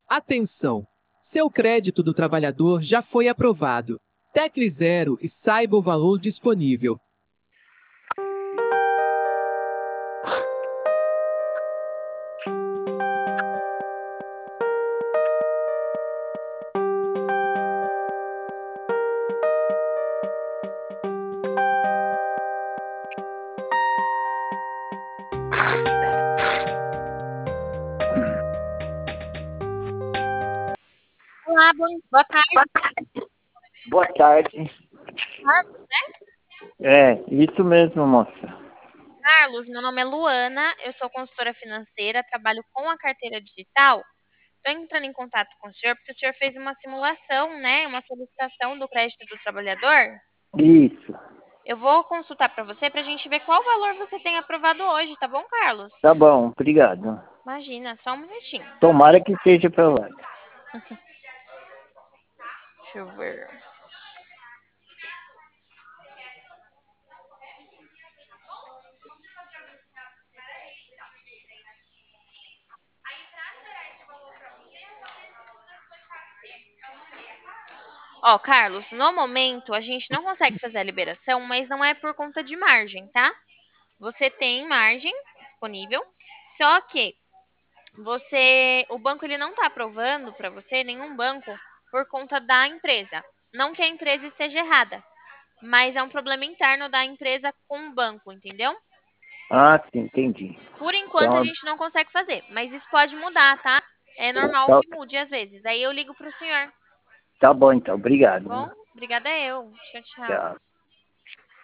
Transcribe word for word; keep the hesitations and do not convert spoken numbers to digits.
Atenção! Seu crédito do trabalhador já foi aprovado. Tecle zero e saiba o valor disponível. Olá, bom, boa tarde. Boa tarde. Carlos, né? É, isso mesmo, moça. Carlos, meu nome é Luana, eu sou consultora financeira, trabalho com a carteira digital. Estou entrando em contato com o senhor porque o senhor fez uma simulação, né? Uma solicitação do crédito do trabalhador. Isso. Eu vou consultar para você para a gente ver qual valor você tem aprovado hoje, tá bom, Carlos? Tá bom, obrigado. Imagina, só um minutinho. Tomara que seja aprovado. Deixa eu ver. Ó, Carlos, no momento a gente não consegue fazer a liberação, mas não é por conta de margem, tá? Você tem margem disponível, só que você, o banco ele não está aprovando para você, nenhum banco, por conta da empresa. Não que a empresa esteja errada, mas é um problema interno da empresa com o banco, entendeu? Ah, sim, entendi. Por enquanto a Então, gente não consegue fazer, mas isso pode mudar, tá? É normal tá, que mude às vezes. Aí eu ligo pro senhor, tá bom então, tá obrigado. bom? Obrigada eu. Tchau, tchau. Tchau.